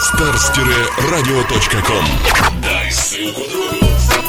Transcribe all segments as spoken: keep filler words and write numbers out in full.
старс радио точка ком. Дай ссылку другу.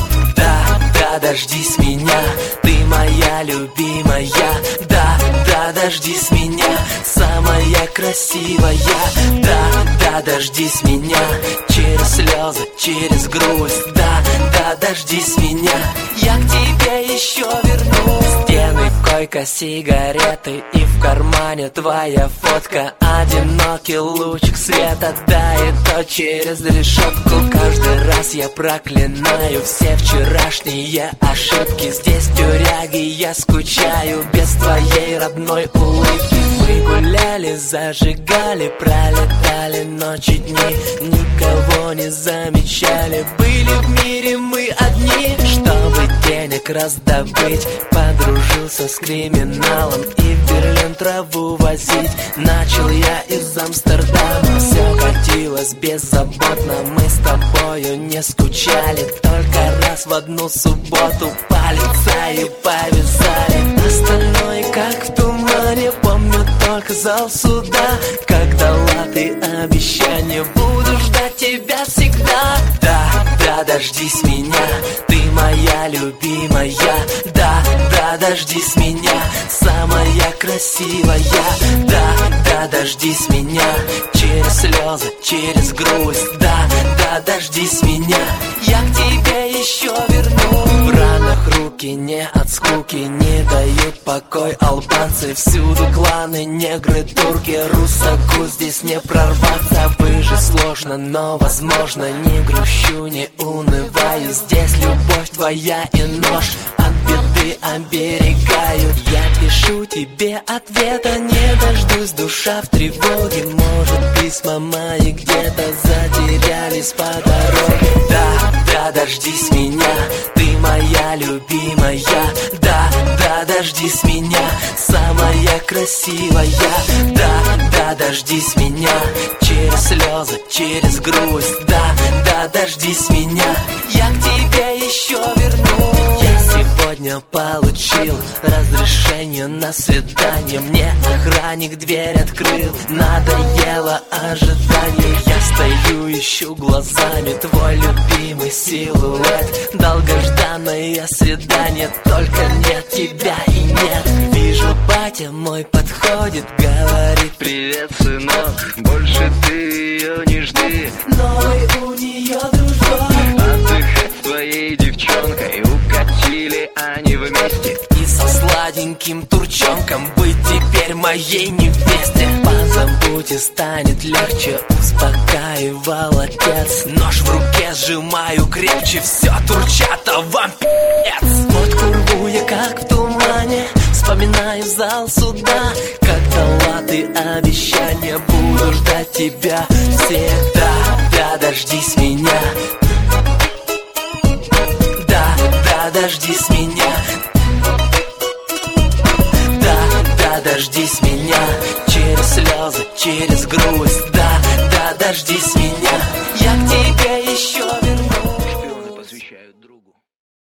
Да, да, дождись меня, ты моя любимая. Да, да, дождись меня, самая красивая. Да, да, дождись меня, через слезы, через грусть. Да, да, дождись меня, я к тебе еще вернусь. Стены, койка, сигареты и в кармане твоя фотка. Одинокий лучик света, да, и то через решетку. Каждый раз я проклинаю все вчерашние ошибки. Здесь в тюряге я скучаю без твоей родной улыбки. Мы гуляли, зажигали, пролетали ночи, дни, никого не замечали. Были в мире мы одни, чтобы денег раздобыть. Подружился с криминалом и в Берлин траву возить. Начал я из Амстердама, все катилось беззаботно. Мы с тобою не скучали, только раз в одну субботу полицаи повязали. Остальное как в тумане, помню только зал суда. Как дала ты обещание, буду ждать тебя всегда. Да, да, дождись меня, ты моя любимая. Да, да, дождись меня, самая красивая. Да, да, дождись меня, через слезы, через грусть. Да, да, дождись меня, я к тебе еще вернусь. В ранах руки не от скуки не дают покой албанцы. Всюду кланы, негры, турки, русаку здесь не прорваться. Выжить сложно, но возможно. Не грущу, не унываю. Здесь любовь твоя и нож от беды оберегают. Я пишу тебе ответа, не дождусь, душа в тревоге. Может, письма мои где-то затерялись по дороге. Да, да, дождись меня, ты моя любимая. Да, да, дождись меня, самая красивая. Да, да, дождись меня, через слезы, через грусть. Да, да, дождись меня, я к тебе еще вернусь. Я сегодня получил разрешение на свидание. Мне охранник дверь открыл, надоело ожидание. Я стою, ищу глазами твой любимый силуэт. Долгожданное свидание, только нет тебя и нет. Вижу, батя мой подходит, говорит: привет, сынок, больше ты ее не жди. Новый у нее дружок. Отдыхать с твоей девчонкой, укатили они вместе. И со сладеньким турчонком быть теперь моей невесте. Позабудь и станет легче, успокаивал отец. Нож в руке сжимаю крепче, все турчат, а вам пи***ц. Вот курву я как в тумане, вспоминаю зал суда. Как дала ты обещание, буду ждать тебя всегда. Да, дождись меня. Да, да, дождись меня. Да, да, дождись меня, через слезы, через грусть. Да, да, дождись меня.